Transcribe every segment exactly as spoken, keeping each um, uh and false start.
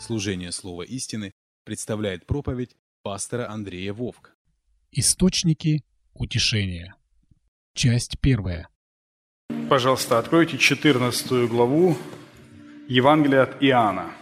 Служение Слова истины представляет проповедь пастора Андрея Вовк. Источники утешения. Часть первая. Пожалуйста, откройте четырнадцатую главу Евангелия от Иоанна.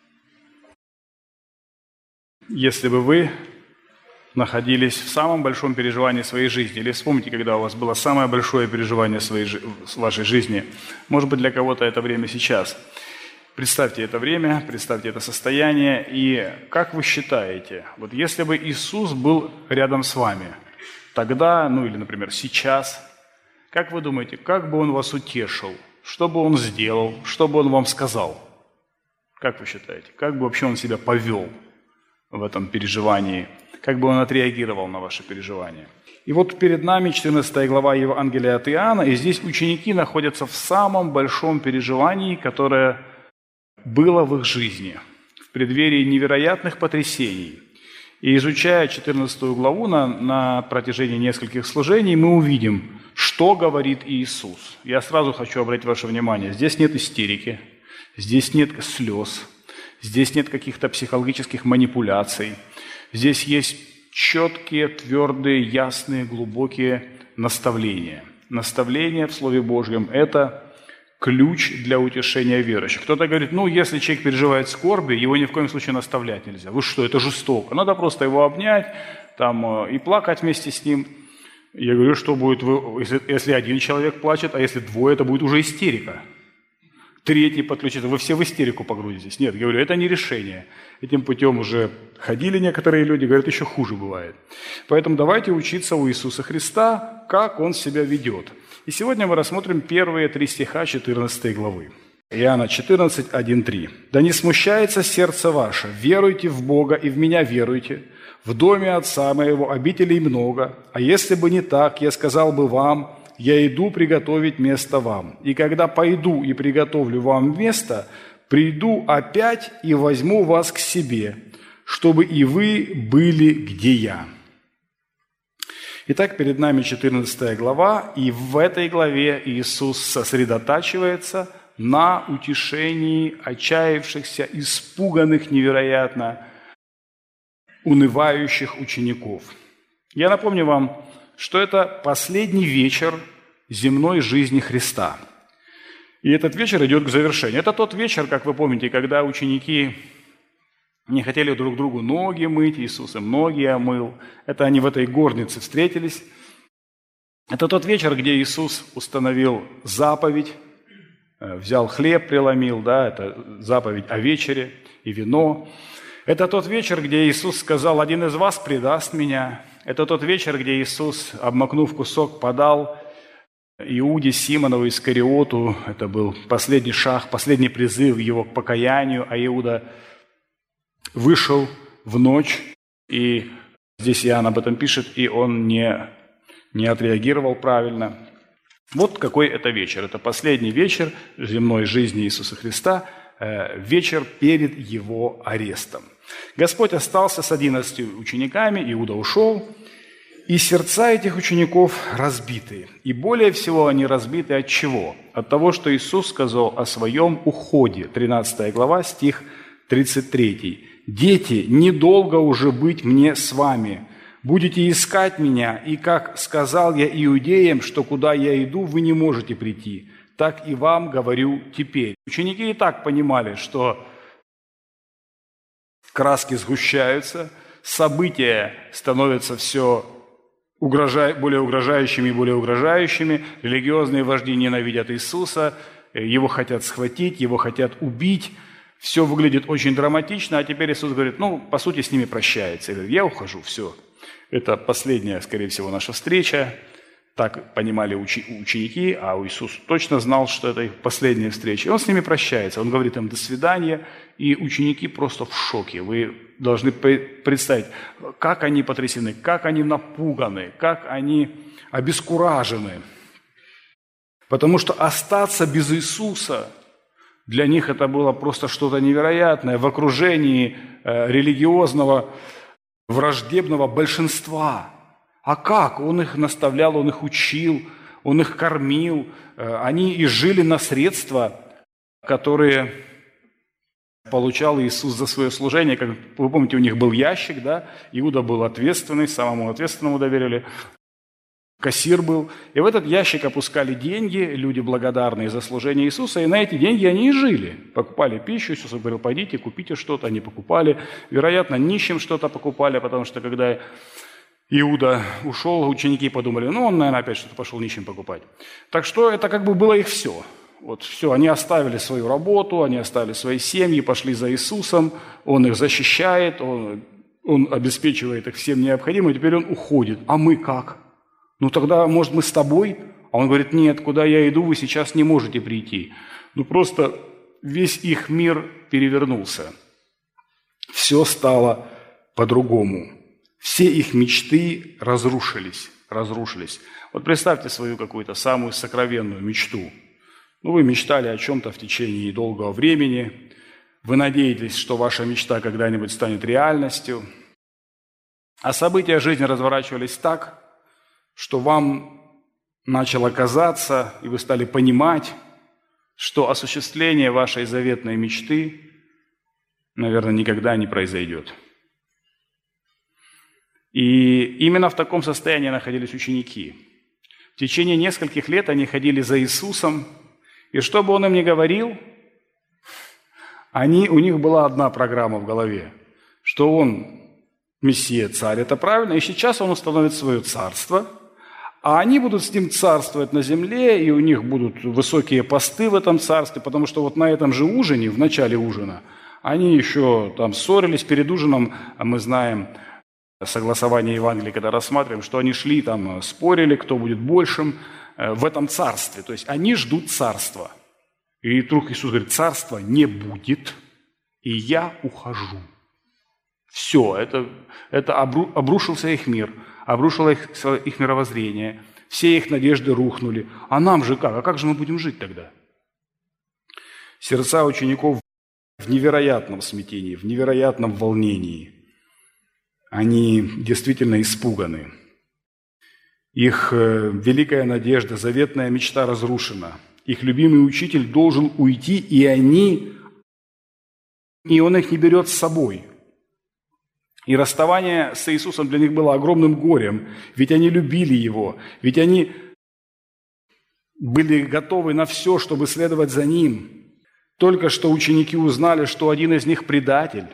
Если бы вы находились в самом большом переживании своей жизни, или вспомните, когда у вас было самое большое переживание своей, в вашей жизни, может быть, для кого-то это время сейчас. Представьте это время, представьте это состояние, и как вы считаете, вот если бы Иисус был рядом с вами, тогда, ну или, например, сейчас, как вы думаете, как бы Он вас утешил, что бы Он сделал, что бы Он вам сказал? Как вы считаете, как бы вообще Он себя повел в этом переживании? Как бы Он отреагировал на ваши переживания? И вот перед нами четырнадцатая глава Евангелия от Иоанна, и здесь ученики находятся в самом большом переживании, которое было в их жизни, в преддверии невероятных потрясений. И изучая четырнадцатую главу на, на протяжении нескольких служений, мы увидим, что говорит Иисус. Я сразу хочу обратить ваше внимание, здесь нет истерики, здесь нет слез, здесь нет каких-то психологических манипуляций. Здесь есть четкие, твердые, ясные, глубокие наставления. Наставления в Слове Божьем – это ключ для утешения верующих. Кто-то говорит, ну, если человек переживает скорби, его ни в коем случае наставлять нельзя. Вы что, это жестоко. Надо просто его обнять там, и плакать вместе с ним. Я говорю, что будет, если, если один человек плачет, а если двое, это будет уже истерика. Третий подключится, вы все в истерику погрузитесь. Нет, говорю, это не решение. Этим путем уже ходили некоторые люди, говорят, еще хуже бывает. Поэтому давайте учиться у Иисуса Христа, как Он себя ведет. И сегодня мы рассмотрим первые три стиха четырнадцатой главы. Иоанна четырнадцать, один, три. «Да не смущается сердце ваше, веруйте в Бога и в Меня веруйте. В доме Отца Моего обителей много, а если бы не так, я сказал бы вам, я иду приготовить место вам. И когда пойду и приготовлю вам место, приду опять и возьму вас к себе, чтобы и вы были, где я». Итак, перед нами четырнадцатая глава, и в этой главе Иисус сосредотачивается на утешении отчаявшихся, испуганных невероятно, унывающих учеников. Я напомню вам, что это последний вечер земной жизни Христа. И этот вечер идет к завершению. Это тот вечер, как вы помните, когда ученики не хотели друг другу ноги мыть, Иисус им ноги омыл. Это они в этой горнице встретились. Это тот вечер, где Иисус установил заповедь, взял хлеб, преломил, да, это заповедь о вечере и вино. Это тот вечер, где Иисус сказал, один из вас предаст меня. Это тот вечер, где Иисус, обмакнув кусок, подал Иуде Симонову Искариоту. Это был последний шаг, последний призыв его к покаянию, а Иуда вышел в ночь, и здесь Иоанн об этом пишет, и он не, не отреагировал правильно. Вот какой это вечер. Это последний вечер земной жизни Иисуса Христа, э, вечер перед его арестом. Господь остался с одиннадцатью учениками, Иуда ушел, и сердца этих учеников разбиты. И более всего они разбиты от чего? От того, что Иисус сказал о своем уходе. тринадцатая глава, стих тридцать три. «Дети, недолго уже быть мне с вами. Будете искать меня, и как сказал я иудеям, что куда я иду, вы не можете прийти, так и вам говорю теперь». Ученики и так понимали, что краски сгущаются, события становятся все угрожа... более угрожающими и более угрожающими, религиозные вожди ненавидят Иисуса, его хотят схватить, его хотят убить. Все выглядит очень драматично, а теперь Иисус говорит, ну, по сути, с ними прощается. И говорит, я ухожу, все. Это последняя, скорее всего, наша встреча. Так понимали учи- ученики, а Иисус точно знал, что это их последняя встреча. И Он с ними прощается. Он говорит им «до свидания», и ученики просто в шоке. Вы должны представить, как они потрясены, как они напуганы, как они обескуражены. Потому что остаться без Иисуса – для них это было просто что-то невероятное в окружении э, религиозного, враждебного большинства. А как? Он их наставлял, он их учил, он их кормил. Э, они и жили на средства, которые получал Иисус за свое служение. Как вы помните, у них был ящик, да? Иуда был ответственный, самому ответственному доверили. Кассир был. И в этот ящик опускали деньги, люди благодарные за служение Иисуса, и на эти деньги они и жили. Покупали пищу, Иисус говорил, пойдите, купите что-то, они покупали. Вероятно, нищим что-то покупали, потому что когда Иуда ушел, ученики подумали, ну, он, наверное, опять что-то пошел нищим покупать. Так что это как бы было их все. Вот все, они оставили свою работу, они оставили свои семьи, пошли за Иисусом, Он их защищает, Он, он обеспечивает их всем необходимым, и теперь Он уходит. А мы как? Ну тогда, может, мы с тобой? А Он говорит, нет, куда я иду, вы сейчас не можете прийти. Ну просто весь их мир перевернулся. Все стало по-другому. Все их мечты разрушились, разрушились. Вот представьте свою какую-то самую сокровенную мечту. Ну, вы мечтали о чем-то в течение долгого времени. Вы надеетесь, что ваша мечта когда-нибудь станет реальностью. А события жизни разворачивались так, что вам начало казаться, и вы стали понимать, что осуществление вашей заветной мечты, наверное, никогда не произойдет. И именно в таком состоянии находились ученики. В течение нескольких лет они ходили за Иисусом, и что бы Он им ни говорил, они, у них была одна программа в голове, что Он Мессия, Царь, это правильно, и сейчас Он установит свое царство, а они будут с Ним царствовать на земле, и у них будут высокие посты в этом царстве, потому что вот на этом же ужине, в начале ужина, они еще там ссорились перед ужином, а мы знаем согласование Евангелия, когда рассматриваем, что они шли там, спорили, кто будет большим в этом царстве. То есть они ждут царства. И вдруг Иисус говорит, царства не будет, и я ухожу. Все, это, это обру, обрушился их мир, обрушилось их, их мировоззрение, все их надежды рухнули. А нам же как? А как же мы будем жить тогда? Сердца учеников в невероятном смятении, в невероятном волнении. Они действительно испуганы. Их великая надежда, заветная мечта разрушена. Их любимый учитель должен уйти, и они, и он их не берет с собой. И расставание с Иисусом для них было огромным горем, ведь они любили Его, ведь они были готовы на все, чтобы следовать за Ним. Только что ученики узнали, что один из них предатель.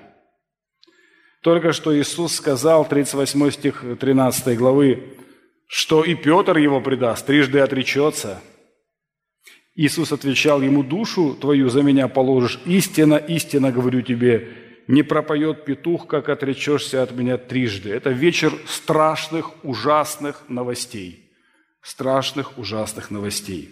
Только что Иисус сказал, тридцать восьмой стих тринадцатой главы, что и Петр его предаст, трижды отречется. Иисус отвечал ему, душу твою за меня положишь, истинно, истинно говорю тебе, не пропоет петух, как отречешься от меня трижды. Это вечер страшных, ужасных новостей. Страшных, ужасных новостей.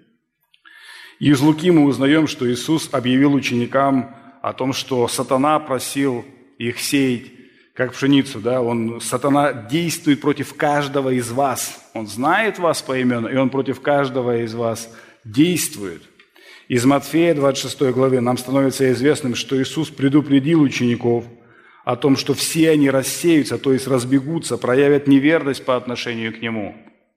И из Луки мы узнаем, что Иисус объявил ученикам о том, что сатана просил их сеять, как пшеницу, да, он, сатана действует против каждого из вас. Он знает вас поименно, и он против каждого из вас действует. Из Матфея двадцать шестой главы нам становится известным, что Иисус предупредил учеников о том, что все они рассеются, то есть разбегутся, проявят неверность по отношению к Нему.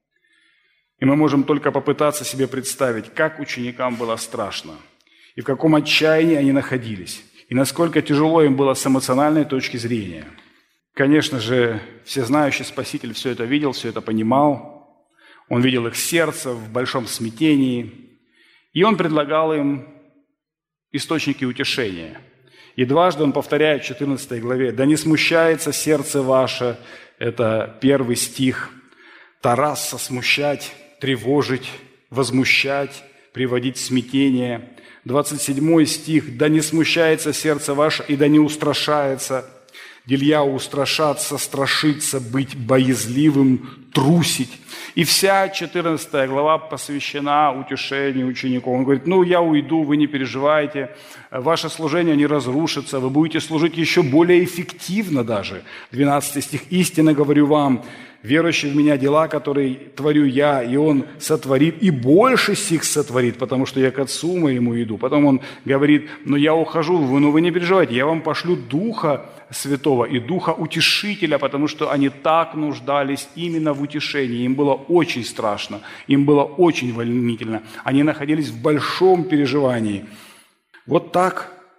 И мы можем только попытаться себе представить, как ученикам было страшно, и в каком отчаянии они находились, и насколько тяжело им было с эмоциональной точки зрения. Конечно же, всезнающий Спаситель все это видел, все это понимал. Он видел их сердце в большом смятении. И Он предлагал им источники утешения. И дважды Он повторяет в четырнадцатой главе, «Да не смущается сердце ваше». Это первый стих. Тараса смущать, тревожить, возмущать, приводить в смятение. двадцать седьмой стих. «Да не смущается сердце ваше и да не устрашается». Делья устрашаться, страшиться, быть боязливым, трусить. И вся четырнадцатая глава посвящена утешению учеников. Он говорит, ну, я уйду, вы не переживайте, ваше служение не разрушится, вы будете служить еще более эффективно даже. двенадцатый стих, истинно говорю вам, верующий в меня дела, которые творю я, и он сотворит, и больше сих сотворит, потому что я к Отцу моему иду. Потом он говорит, но я ухожу, вы, ну вы не переживайте, я вам пошлю Духа Святого и Духа Утешителя, потому что они так нуждались именно в утешении. Им было очень страшно, им было очень волнительно. Они находились в большом переживании. Вот так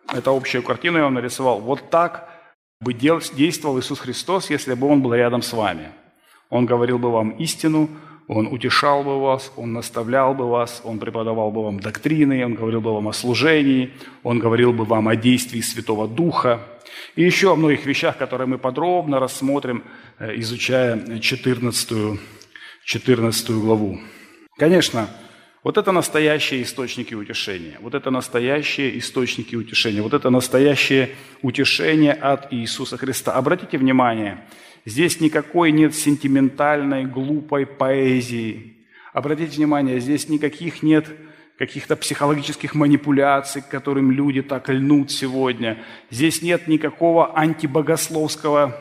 это общую картину я вам нарисовал. Вот так бы действовал Иисус Христос, если бы Он был рядом с вами. Он говорил бы вам истину, Он утешал бы вас, Он наставлял бы вас, Он преподавал бы вам доктрины, Он говорил бы вам о служении, Он говорил бы вам о действии Святого Духа и еще о многих вещах, которые мы подробно рассмотрим, изучая четырнадцатую, четырнадцатую главу. Конечно, вот это настоящие источники утешения, вот это настоящие источники утешения, вот это настоящее утешение от Иисуса Христа. Обратите внимание, здесь никакой нет сентиментальной, глупой поэзии. Обратите внимание, здесь никаких нет каких-то психологических манипуляций, к которым люди так льнут сегодня. Здесь нет никакого антибогословского,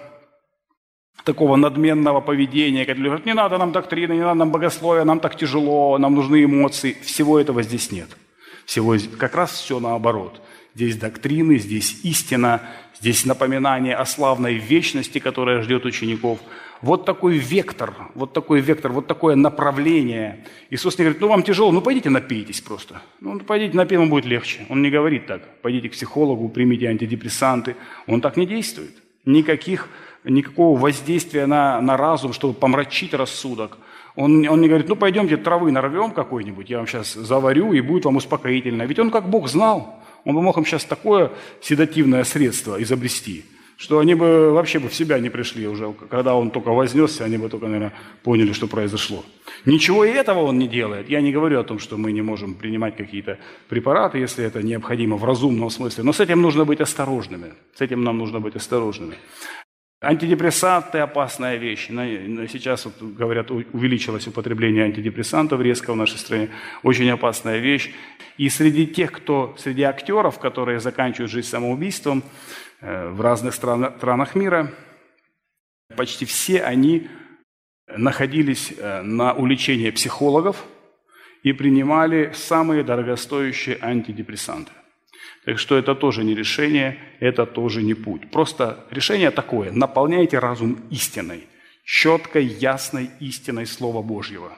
такого надменного поведения, когда люди говорят, не надо нам доктрины, не надо нам богословия, нам так тяжело, нам нужны эмоции. Всего этого здесь нет. Всего, как раз все наоборот. Здесь доктрины, здесь истина, здесь напоминание о славной вечности, которая ждет учеников. Вот такой вектор, вот такой вектор, вот такое направление. Иисус не говорит, ну вам тяжело, ну пойдите напейтесь просто. Ну пойдите напейтесь, вам будет легче. Он не говорит так. Пойдите к психологу, примите антидепрессанты. Он так не действует. Никаких, никакого воздействия на, на разум, чтобы помрачить рассудок. Он, он не говорит, ну пойдемте травы нарвем какой-нибудь, я вам сейчас заварю, и будет вам успокоительно. Ведь он как Бог знал. Он бы мог им сейчас такое седативное средство изобрести, что они бы вообще бы в себя не пришли уже. Когда он только вознесся, они бы только, наверное, поняли, что произошло. Ничего и этого он не делает. Я не говорю о том, что мы не можем принимать какие-то препараты, если это необходимо в разумном смысле. Но с этим нужно быть осторожными. С этим нам нужно быть осторожными. Антидепрессанты – опасная вещь. Сейчас, вот, говорят, увеличилось употребление антидепрессантов резко в нашей стране. Очень опасная вещь. И среди тех, кто, среди актеров, которые заканчивают жизнь самоубийством в разных стран, странах мира, почти все они находились на улечении психологов и принимали самые дорогостоящие антидепрессанты. Так что это тоже не решение, это тоже не путь. Просто решение такое: наполняйте разум истиной, четкой, ясной истиной Слова Божьего.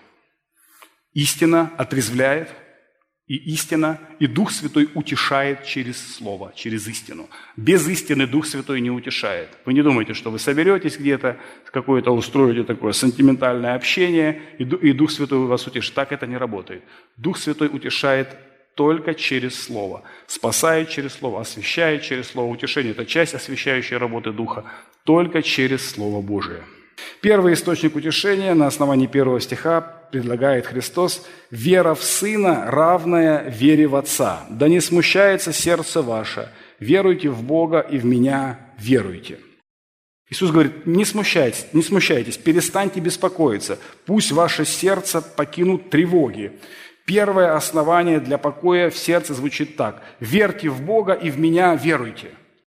Истина отрезвляет, и истина, и Дух Святой утешает через Слово, через истину. Без истины Дух Святой не утешает. Вы не думайте, что вы соберетесь где-то, какое-то устроите такое сентиментальное общение, и Дух Святой вас утешит. Так это не работает. Дух Святой утешает только через Слово. Спасает через Слово, освящает через Слово. Утешение – это часть освящающей работы Духа. Только через Слово Божие. Первый источник утешения на основании первого стиха предлагает Христос: «Вера в Сына, равная вере в Отца. Да не смущается сердце ваше. Веруйте в Бога и в Меня веруйте». Иисус говорит, не смущайтесь, не смущайтесь, перестаньте беспокоиться. Пусть ваше сердце покинут тревоги. Первое основание для покоя в сердце звучит так: «Верьте в Бога и в Меня веруйте».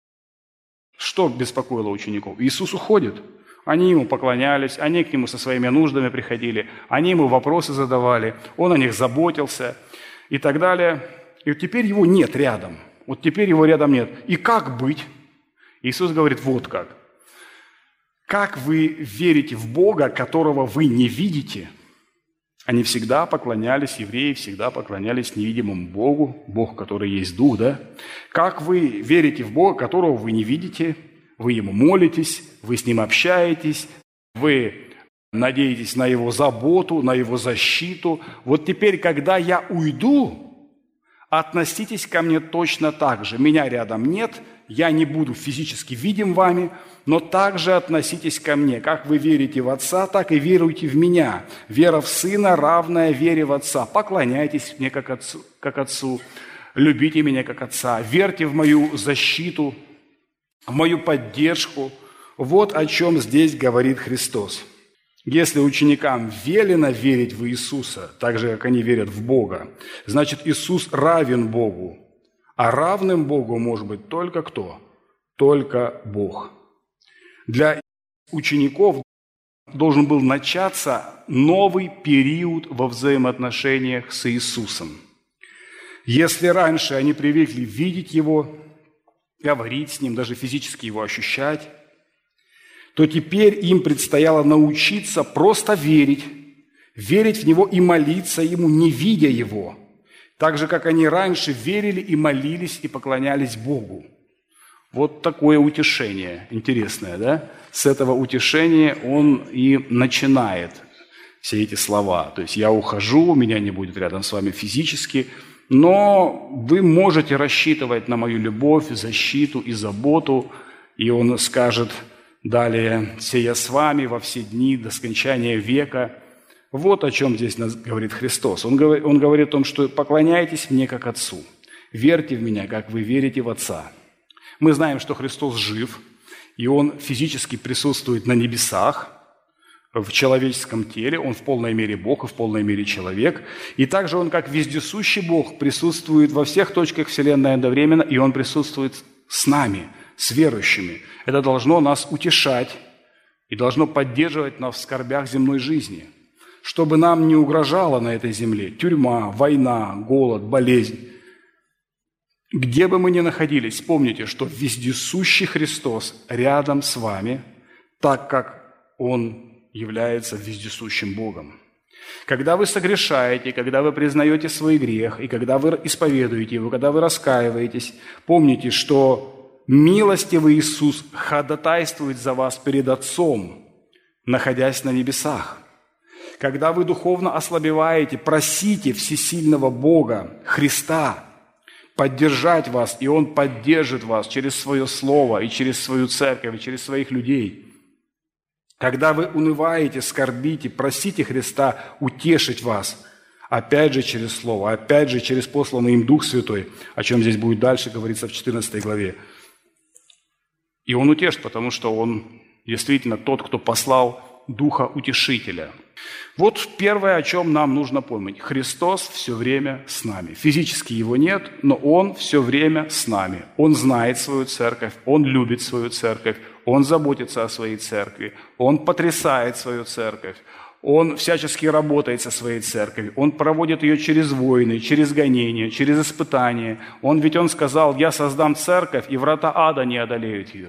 Что беспокоило учеников? Иисус уходит. Они Ему поклонялись, они к Нему со своими нуждами приходили, они Ему вопросы задавали, Он о них заботился и так далее. И вот теперь Его нет рядом. Вот теперь Его рядом нет. И как быть? Иисус говорит, вот как. Как вы верите в Бога, которого вы не видите? Они всегда поклонялись, евреи всегда поклонялись невидимому Богу, Бог, который есть Дух, да? Как вы верите в Бога, которого вы не видите? Вы Ему молитесь, вы с Ним общаетесь, вы надеетесь на Его заботу, на Его защиту. Вот теперь, когда я уйду, относитесь ко мне точно так же. Меня рядом нет, я не буду физически видим вами, но также относитесь ко мне. Как вы верите в Отца, так и веруйте в Меня. Вера в Сына, равная вере в Отца. Поклоняйтесь мне как Отцу, как Отцу. Любите Меня как Отца. Верьте в Мою защиту, в Мою поддержку. Вот о чем здесь говорит Христос. Если ученикам велено верить в Иисуса, так же, как они верят в Бога, значит, Иисус равен Богу. А равным Богу может быть только кто? Только Бог. Для учеников должен был начаться новый период во взаимоотношениях с Иисусом. Если раньше они привыкли видеть Его, говорить с Ним, даже физически Его ощущать, то теперь им предстояло научиться просто верить, верить в Него и молиться Ему, не видя Его. так же, как они раньше верили и молились и поклонялись Богу. Вот такое утешение интересное, да? С этого утешения он и начинает все эти слова. То есть я ухожу, меня не будет рядом с вами физически, но вы можете рассчитывать на мою любовь, защиту и заботу. И он скажет далее: «Се я с вами во все дни до скончания века». Вот о чем здесь говорит Христос. Он говорит, он говорит о том, что поклоняйтесь мне как Отцу, верьте в меня, как вы верите в Отца. Мы знаем, что Христос жив, и Он физически присутствует на небесах, в человеческом теле, Он в полной мере Бог и в полной мере человек. И также Он, как вездесущий Бог, присутствует во всех точках Вселенной одновременно, и Он присутствует с нами, с верующими. Это должно нас утешать и должно поддерживать нас в скорбях земной жизни, чтобы нам не угрожала на этой земле тюрьма, война, голод, болезнь. Где бы мы ни находились, помните, что вездесущий Христос рядом с вами, так как Он является вездесущим Богом. Когда вы согрешаете, когда вы признаете свой грех, и когда вы исповедуете его, когда вы раскаиваетесь, помните, что милостивый Иисус ходатайствует за вас перед Отцом, находясь на небесах. Когда вы духовно ослабеваете, просите всесильного Бога, Христа, поддержать вас, и Он поддержит вас через свое Слово, и через свою церковь, и через своих людей. Когда вы унываете, скорбите, просите Христа утешить вас, опять же через Слово, опять же через посланный им Дух Святой, о чем здесь будет дальше говориться в четырнадцатой главе. И Он утешит, потому что Он действительно тот, кто послал Духа Утешителя. Вот первое, о чем нам нужно помнить. Христос все время с нами. Физически Его нет, но Он все время с нами. Он знает свою церковь, Он любит свою церковь, Он заботится о своей церкви, Он потрясает свою церковь, Он всячески работает со своей церковью, Он проводит ее через войны, через гонения, через испытания. Он, ведь Он сказал: «Я создам церковь, и врата ада не одолеют ее».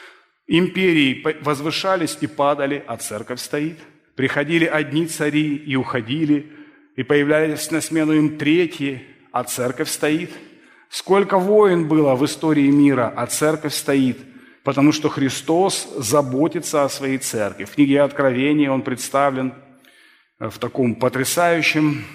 Империи возвышались и падали, а церковь стоит. Приходили одни цари и уходили, и появлялись на смену им третьи, а церковь стоит. Сколько войн было в истории мира, а церковь стоит, потому что Христос заботится о своей церкви. В книге Откровения Он представлен в таком потрясающем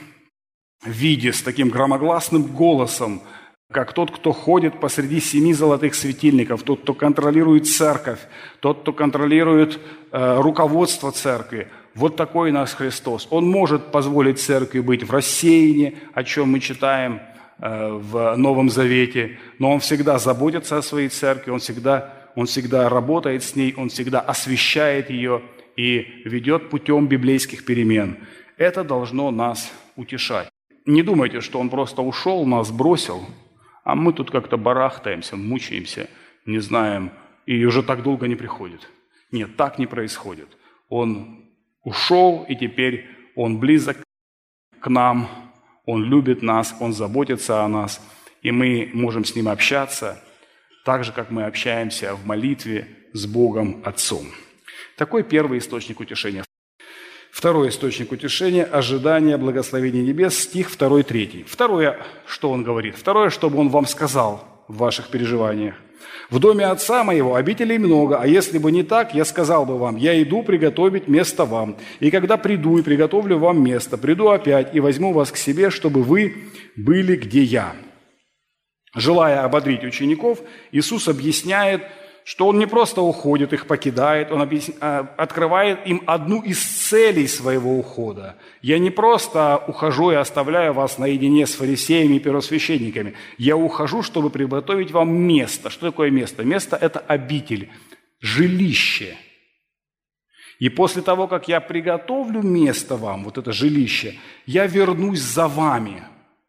виде, с таким громогласным голосом, как тот, кто ходит посреди семи золотых светильников, тот, кто контролирует церковь, тот, кто контролирует э, руководство церкви. Вот такой наш Христос. Он может позволить церкви быть в рассеянии, о чем мы читаем э, в Новом Завете, но Он всегда заботится о своей церкви, Он всегда, он всегда работает с ней, Он всегда освещает ее и ведет путем библейских перемен. Это должно нас утешать. Не думайте, что Он просто ушел, нас бросил, а мы тут как-то барахтаемся, мучаемся, не знаем, и уже так долго не приходит. Нет, так не происходит. Он ушел, и теперь Он близок к нам, Он любит нас, Он заботится о нас, и мы можем с Ним общаться, так же, как мы общаемся в молитве с Богом Отцом. Такой первый источник утешения. Второй источник утешения – ожидание благословения небес, стих второй, третий. Второе, что он говорит? Второе, чтобы он вам сказал в ваших переживаниях. «В доме Отца моего обителей много, а если бы не так, я сказал бы вам, я иду приготовить место вам. И когда приду и приготовлю вам место, приду опять и возьму вас к себе, чтобы вы были, где я». Желая ободрить учеников, Иисус объясняет, что Он не просто уходит, их покидает, Он объясня... открывает им одну из целей своего ухода. «Я не просто ухожу и оставляю вас наедине с фарисеями и первосвященниками. Я ухожу, чтобы приготовить вам место». Что такое место? Место – это обитель, жилище. И после того, как я приготовлю место вам, вот это жилище, я вернусь за вами.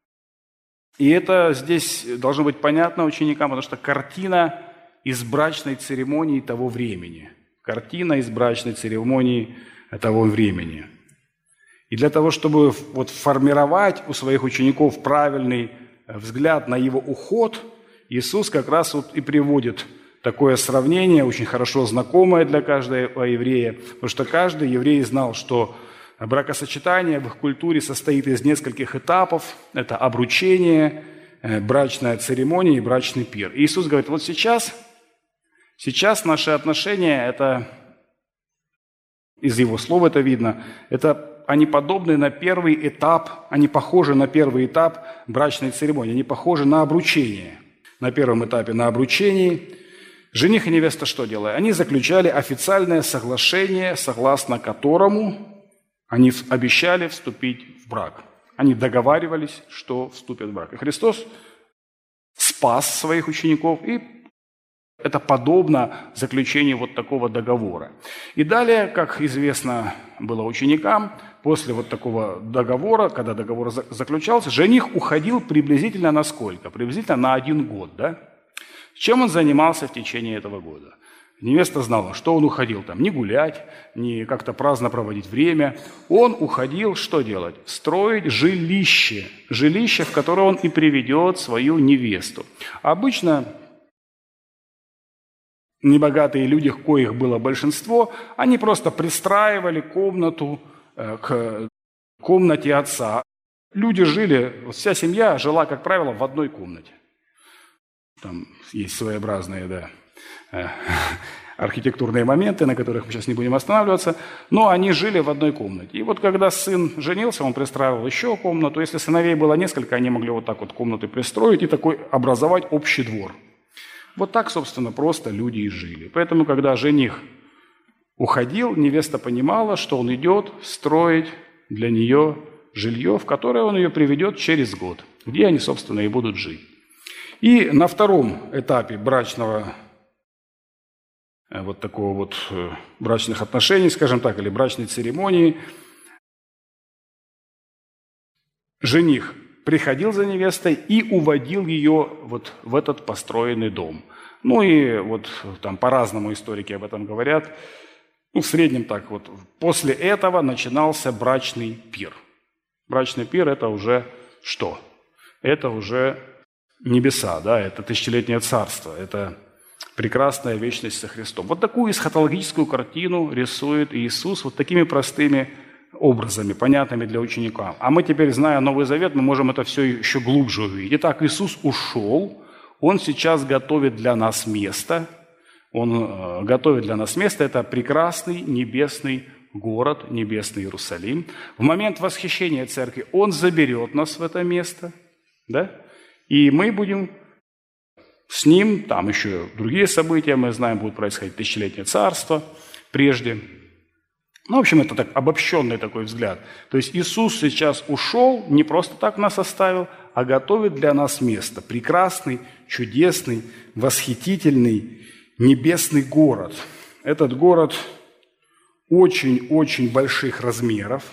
И это здесь должно быть понятно ученикам, потому что картина из брачной церемонии того времени. Картина из брачной церемонии того времени. И для того, чтобы вот формировать у своих учеников правильный взгляд на его уход, Иисус как раз вот и приводит такое сравнение, очень хорошо знакомое для каждого еврея, потому что каждый еврей знал, что Бракосочетание в их культуре состоит из нескольких этапов. Это обручение, брачная церемония и брачный пир. И Иисус говорит, вот сейчас, сейчас наши отношения, это, из Его слов это видно, это они подобны на первый этап, они похожи на первый этап брачной церемонии, они похожи на обручение. На первом этапе на обручении жених и невеста что делали? Они заключали официальное соглашение, согласно которому они обещали вступить в брак. Они договаривались, что вступят в брак. И Христос спас своих учеников, и это подобно заключению вот такого договора. И далее, как известно было ученикам, после вот такого договора, когда договор заключался, жених уходил приблизительно на сколько? Приблизительно на один год, да? Чем он занимался в течение этого года? Невеста знала, что он уходил там не гулять, не как-то праздно проводить время. Он уходил что делать? Строить жилище. Жилище, в которое он и приведет свою невесту. Обычно небогатые люди, коих было большинство, они просто пристраивали комнату к комнате отца. Люди жили, вся семья жила, как правило, в одной комнате. Там есть своеобразные, да, архитектурные моменты, на которых мы сейчас не будем останавливаться, но они жили в одной комнате. И вот когда сын женился, он пристраивал еще комнату. Если сыновей было несколько, они могли вот так вот комнаты пристроить и такой образовать общий двор. Вот так, собственно, просто люди и жили. Поэтому, когда жених уходил, невеста понимала, что он идет строить для нее жилье, в которое он ее приведет через год, где они, собственно, и будут жить. И на втором этапе брачного, вот такого вот брачных отношений, скажем так, или брачной церемонии, жених приходил за невестой и уводил ее вот в этот построенный дом. Ну и вот там по-разному историки об этом говорят. Ну, в среднем так вот. После этого начинался брачный пир. Брачный пир – это уже что? Это уже небеса, да, это тысячелетнее царство, это прекрасная вечность со Христом. Вот такую эсхатологическую картину рисует Иисус вот такими простыми образами, понятными для ученика. А мы теперь, зная Новый Завет, мы можем это все еще глубже увидеть. Итак, Иисус ушел, Он сейчас готовит для нас место. Он готовит для нас место. Это прекрасный небесный город, небесный Иерусалим. В момент восхищения Церкви Он заберет нас в это место, да? И мы будем с Ним, там еще другие события, мы знаем, будут происходить тысячелетнее царство прежде. Ну, в общем, это так обобщенный такой взгляд. То есть Иисус сейчас ушел, не просто так нас оставил, а готовит для нас место. Прекрасный, чудесный, восхитительный, небесный город. Этот город очень-очень больших размеров.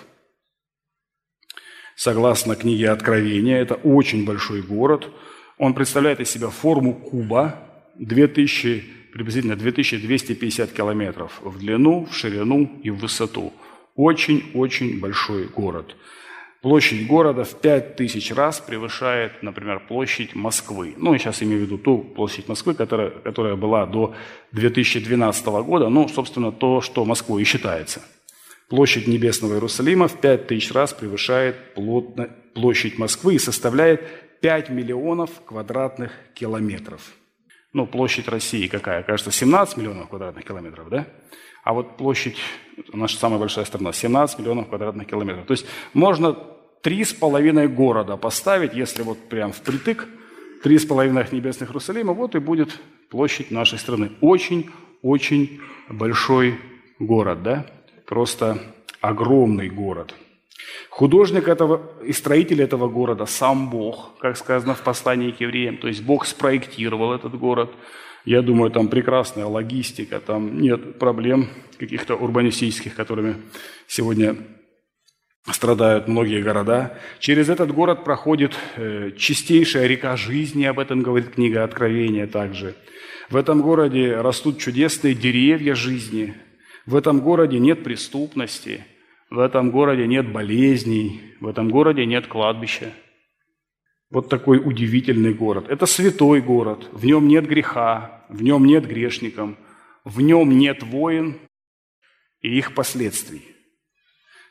Согласно книге Откровения, это очень большой город. Он представляет из себя форму куба, две тысячи, приблизительно две тысячи двести пятьдесят километров в длину, в ширину и в высоту. Очень-очень большой город. Площадь города в пять тысяч раз превышает, например, площадь Москвы. Ну, я сейчас имею в виду ту площадь Москвы, которая, которая была до две тысячи двенадцатого года. Ну, собственно, то, что Москвой и считается. Площадь Небесного Иерусалима в пять тысяч раз превышает плотно площадь Москвы и составляет пять миллионов квадратных километров. Ну, площадь России какая? Кажется, семнадцать миллионов квадратных километров, да? А вот площадь, наша самая большая страна, семнадцать миллионов квадратных километров. То есть можно три с половиной города поставить, если вот прям впритык, три с половиной небесных Иерусалима, вот и будет площадь нашей страны. Очень-очень большой город, да? Просто огромный город. Художник этого и строитель этого города сам Бог, как сказано в послании к евреям. То есть Бог спроектировал этот город. Я думаю, там прекрасная логистика, там нет проблем каких-то урбанистических, которыми сегодня страдают многие города. Через этот город проходит э, чистейшая река жизни, об этом говорит книга Откровения также. В этом городе растут чудесные деревья жизни. В этом городе нет преступности, в этом городе нет болезней, в этом городе нет кладбища. Вот такой удивительный город. Это святой город, в нем нет греха, в нем нет грешников, в нем нет войн и их последствий.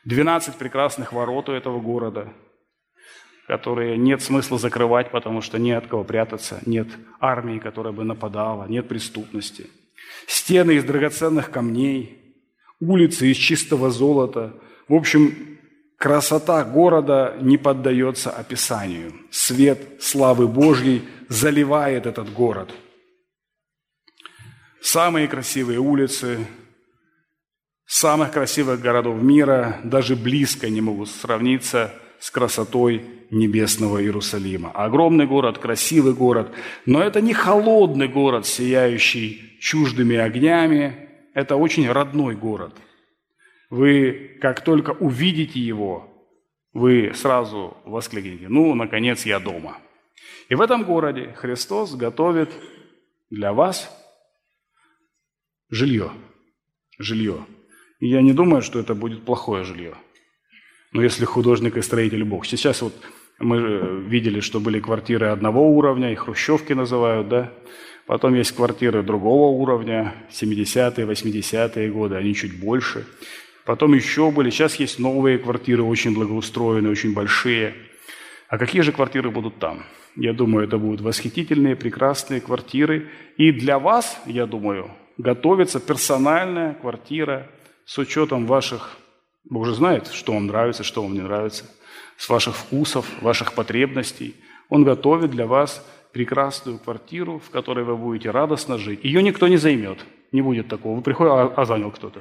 двенадцать прекрасных ворот у этого города, которые нет смысла закрывать, потому что не от кого прятаться, нет армии, которая бы нападала, нет преступности. Стены из драгоценных камней, улицы из чистого золота. В общем, красота города не поддается описанию. Свет славы Божьей заливает этот город. Самые красивые улицы самых красивых городов мира даже близко не могут сравниться с красотой небесного Иерусалима. Огромный город, красивый город, но это не холодный город, сияющий чуждыми огнями. Это очень родной город. Вы, как только увидите его, вы сразу воскликнете: «Ну, наконец, я дома». И в этом городе Христос готовит для вас жилье. Жилье. И я не думаю, что это будет плохое жилье. Но если художник и строитель Бог. Сейчас вот мы видели, что были квартиры одного уровня, их хрущевки называют, да? Потом есть квартиры другого уровня, семидесятые, восьмидесятые годы, они чуть больше. Потом еще были, сейчас есть новые квартиры, очень благоустроенные, очень большие. А какие же квартиры будут там? Я думаю, это будут восхитительные, прекрасные квартиры. И для вас, я думаю, готовится персональная квартира с учетом ваших, Бог же знает, что вам нравится, что вам не нравится, с ваших вкусов, ваших потребностей. Он готовит для вас прекрасную квартиру, в которой вы будете радостно жить. Ее никто не займет, не будет такого. Вы приходите, а, а занял кто-то.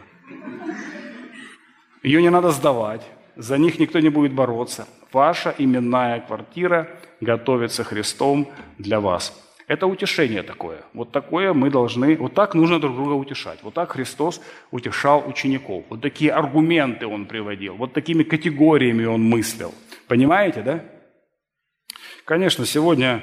Ее не надо сдавать, за них никто не будет бороться. Ваша именная квартира готовится Христом для вас. Это утешение такое. Вот такое мы должны, вот так нужно друг друга утешать. Вот так Христос утешал учеников. Вот такие аргументы Он приводил, вот такими категориями Он мыслил. Понимаете, да? Конечно, сегодня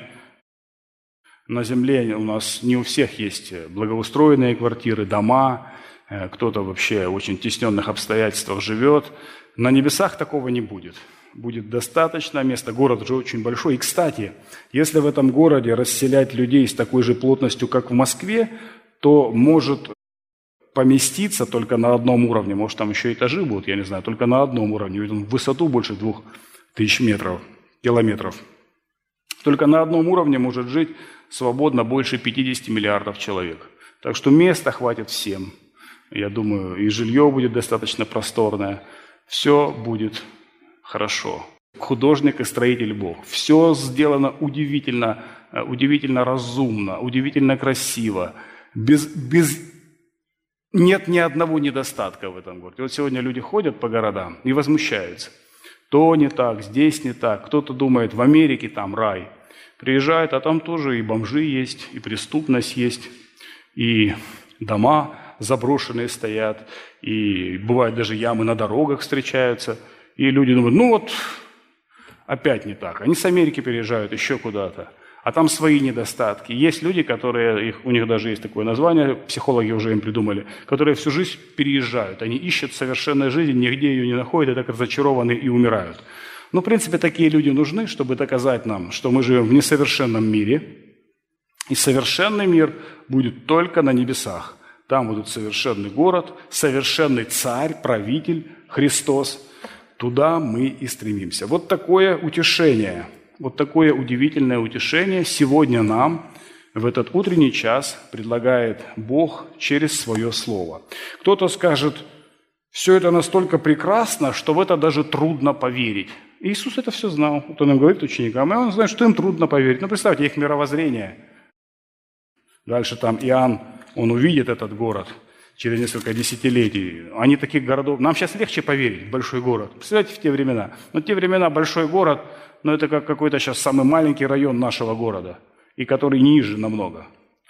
на земле у нас не у всех есть благоустроенные квартиры, дома, кто-то вообще в очень тесненных обстоятельствах живет. На небесах такого не будет. Будет достаточно места, город же очень большой. И, кстати, если в этом городе расселять людей с такой же плотностью, как в Москве, то может поместиться только на одном уровне, может, там еще этажи будут, я не знаю, только на одном уровне, ведь он в высоту больше двух тысяч метров, километров. Только на одном уровне может жить свободно больше пятидесяти миллиардов человек. Так что места хватит всем. Я думаю, и жилье будет достаточно просторное. Все будет хорошо. Художник и строитель Бог. Все сделано удивительно, удивительно разумно, удивительно красиво. Без, без... Нет ни одного недостатка в этом городе. Вот сегодня люди ходят по городам и возмущаются. То не так, здесь не так. Кто-то думает, в Америке там рай. Приезжает, а там тоже и бомжи есть, и преступность есть, и дома заброшенные стоят, и бывают даже ямы на дорогах встречаются. И люди думают, ну вот, опять не так. Они с Америки переезжают еще куда-то, а там свои недостатки. Есть люди, которые, их, у них даже есть такое название, психологи уже им придумали, которые всю жизнь переезжают. Они ищут совершенной жизни, нигде ее не находят, и так разочарованы и умирают. Ну, в принципе, такие люди нужны, чтобы доказать нам, что мы живем в несовершенном мире, и совершенный мир будет только на небесах. Там будет совершенный город, совершенный царь, правитель, Христос. Туда мы и стремимся. Вот такое утешение, вот такое удивительное утешение сегодня нам в этот утренний час предлагает Бог через свое Слово. Кто-то скажет, все это настолько прекрасно, что в это даже трудно поверить. Иисус это все знал. Вот Он им говорит ученикам, и Он знает, что им трудно поверить. Ну, представьте, их мировоззрение. Дальше там Иоанн, он увидит этот город через несколько десятилетий. Они таких городов... Нам сейчас легче поверить в большой город. Представляете, в те времена. Но в те времена большой город, но это как какой-то сейчас самый маленький район нашего города, и который ниже намного.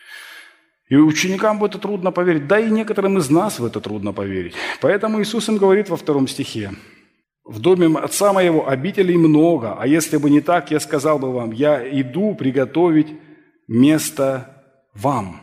И ученикам в это трудно поверить, да и некоторым из нас в это трудно поверить. Поэтому Иисус им говорит во втором стихе, «В доме Отца Моего обителей много, а если бы не так, я сказал бы вам, я иду приготовить место вам».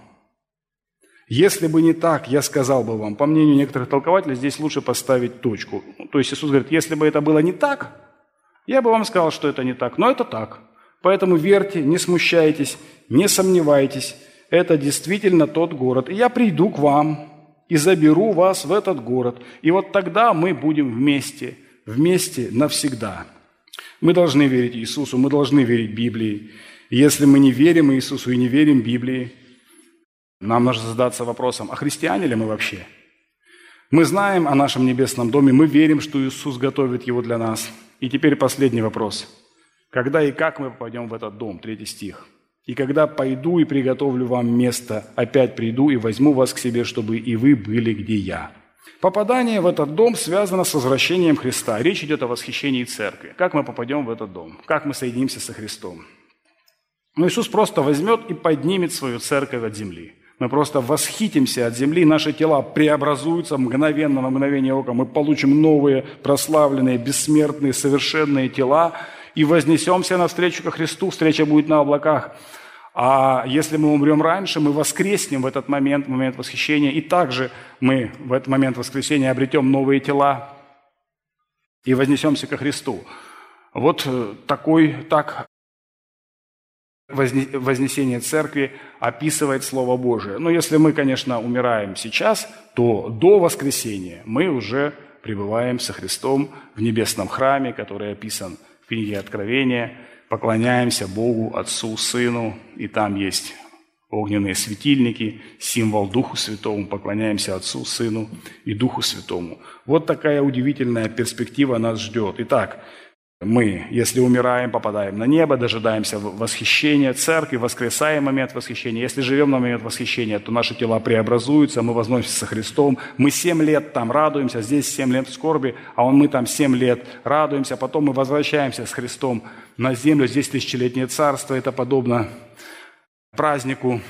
Если бы не так, я сказал бы вам. По мнению некоторых толкователей, здесь лучше поставить точку. То есть Иисус говорит, если бы это было не так, я бы вам сказал, что это не так, но это так. Поэтому верьте, не смущайтесь, не сомневайтесь. Это действительно тот город. И я приду к вам, и заберу вас в этот город. И вот тогда мы будем вместе, вместе навсегда. Мы должны верить Иисусу, мы должны верить Библии. Если мы не верим Иисусу и не верим Библии, нам нужно задаться вопросом, а христиане ли мы вообще? Мы знаем о нашем небесном доме, мы верим, что Иисус готовит его для нас. И теперь последний вопрос. Когда и как мы попадем в этот дом? Третий стих. «И когда пойду и приготовлю вам место, опять приду и возьму вас к себе, чтобы и вы были, где я». Попадание в этот дом связано с возвращением Христа. Речь идет о восхищении церкви. Как мы попадем в этот дом? Как мы соединимся со Христом? Но Иисус просто возьмет и поднимет свою церковь от земли. Мы просто восхитимся от земли, наши тела преобразуются мгновенно, на мгновение ока. Мы получим новые, прославленные, бессмертные, совершенные тела и вознесемся навстречу ко Христу. Встреча будет на облаках. А если мы умрем раньше, мы воскреснем в этот момент, в момент восхищения. И также мы в этот момент воскресения обретем новые тела и вознесемся ко Христу. Вот такой, так вознесение церкви описывает Слово Божие. Но если мы, конечно, умираем сейчас, то до воскресения мы уже пребываем со Христом в небесном храме, который описан в книге Откровения, поклоняемся Богу, Отцу, Сыну, и там есть огненные светильники, символ Духу Святому, поклоняемся Отцу, Сыну и Духу Святому. Вот такая удивительная перспектива нас ждет. Итак, мы, если умираем, попадаем на небо, дожидаемся восхищения церкви, воскресаем в момент восхищения. Если живем на момент восхищения, то наши тела преобразуются, мы возносимся со Христом. Мы семь лет там радуемся, здесь семь лет скорби, а он, мы там семь лет радуемся. Потом мы возвращаемся с Христом на землю. Здесь тысячелетнее царство, это подобно празднику,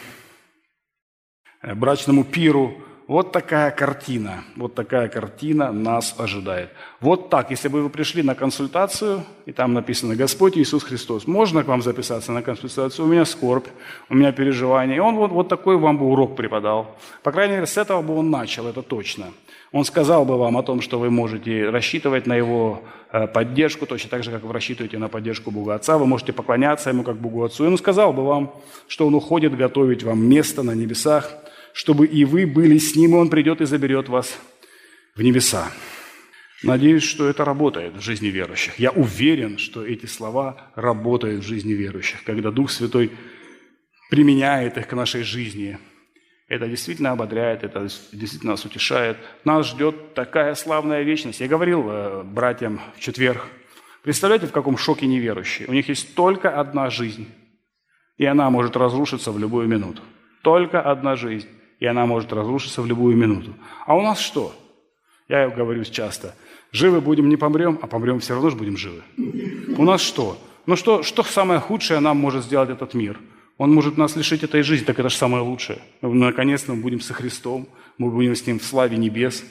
брачному пиру. Вот такая картина, вот такая картина нас ожидает. Вот так, если бы вы пришли на консультацию, и там написано «Господь Иисус Христос», можно к вам записаться на консультацию? У меня скорбь, у меня переживания. И он вот, вот такой вам бы урок преподал. По крайней мере, с этого бы он начал, это точно. Он сказал бы вам о том, что вы можете рассчитывать на его поддержку, точно так же, как вы рассчитываете на поддержку Бога Отца. Вы можете поклоняться ему как Богу Отцу. И он сказал бы вам, что он уходит готовить вам место на небесах, чтобы и вы были с ним, и он придет и заберет вас в небеса. Надеюсь, что это работает в жизни верующих. Я уверен, что эти слова работают в жизни верующих, когда Дух Святой применяет их к нашей жизни. Это действительно ободряет, это действительно нас утешает. Нас ждет такая славная вечность. Я говорил э, братьям в четверг, представляете, в каком шоке неверующие? У них есть только одна жизнь, и она может разрушиться в любую минуту. Только одна жизнь, и она может разрушиться в любую минуту. А у нас что? Я говорю часто, живы будем, не помрем, а помрем все равно же будем живы. У нас что? Ну что, что самое худшее нам может сделать этот мир? Он может нас лишить этой жизни, так это же самое лучшее. Наконец-то мы будем со Христом, мы будем с Ним в славе небес.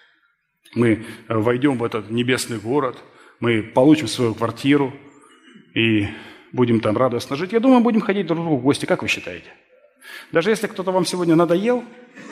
Мы войдем в этот небесный город, мы получим свою квартиру и будем там радостно жить. Я думаю, будем ходить друг к другу в гости, как вы считаете? Даже если кто-то вам сегодня надоел,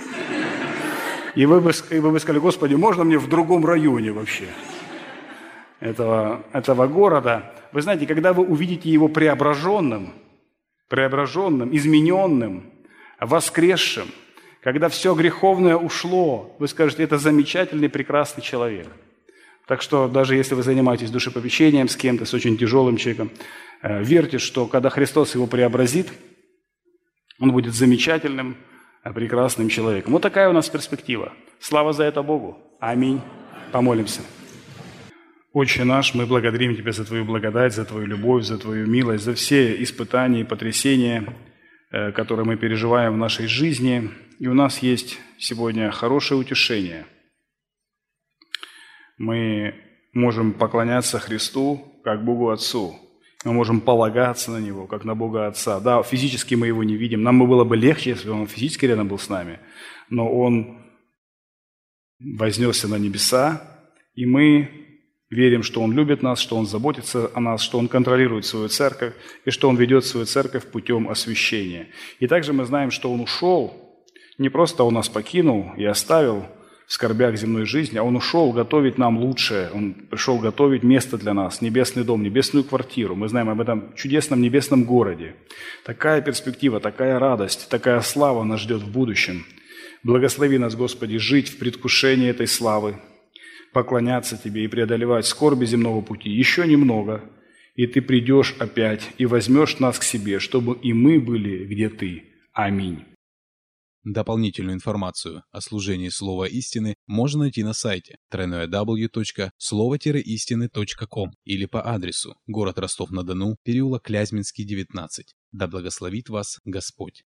и вы бы, и вы бы сказали, Господи, можно мне в другом районе вообще этого, этого города? Вы знаете, когда вы увидите его преображенным, преображенным, измененным, воскресшим, когда все греховное ушло, вы скажете, это замечательный, прекрасный человек. Так что даже если вы занимаетесь душепопечением с кем-то, с очень тяжелым человеком, верьте, что когда Христос его преобразит, он будет замечательным, прекрасным человеком. Вот такая у нас перспектива. Слава за это Богу. Аминь. Помолимся. Отче наш, мы благодарим Тебя за Твою благодать, за Твою любовь, за Твою милость, за все испытания и потрясения, которые мы переживаем в нашей жизни. И у нас есть сегодня хорошее утешение. Мы можем поклоняться Христу как Богу Отцу. Мы можем полагаться на Него, как на Бога Отца. Да, физически мы Его не видим. Нам было бы легче, если бы Он физически рядом был с нами. Но Он вознесся на небеса, и мы верим, что Он любит нас, что Он заботится о нас, что Он контролирует свою церковь, и что Он ведет свою церковь путем освящения. И также мы знаем, что Он ушел, не просто Он нас покинул и оставил в скорбях земной жизни, а Он ушел готовить нам лучшее. Он пришел готовить место для нас, небесный дом, небесную квартиру. Мы знаем об этом чудесном небесном городе. Такая перспектива, такая радость, такая слава нас ждет в будущем. Благослови нас, Господи, жить в предвкушении этой славы, поклоняться Тебе и преодолевать скорби земного пути. Еще немного, и Ты придешь опять и возьмешь нас к себе, чтобы и мы были, где Ты. Аминь. Дополнительную информацию о служении Слова Истины можно найти на сайте дабл ю дабл ю дабл ю точка слово истины точка ком или по адресу город Ростов-на-Дону, переулок Клязьминский, девятнадцать. Да благословит вас Господь!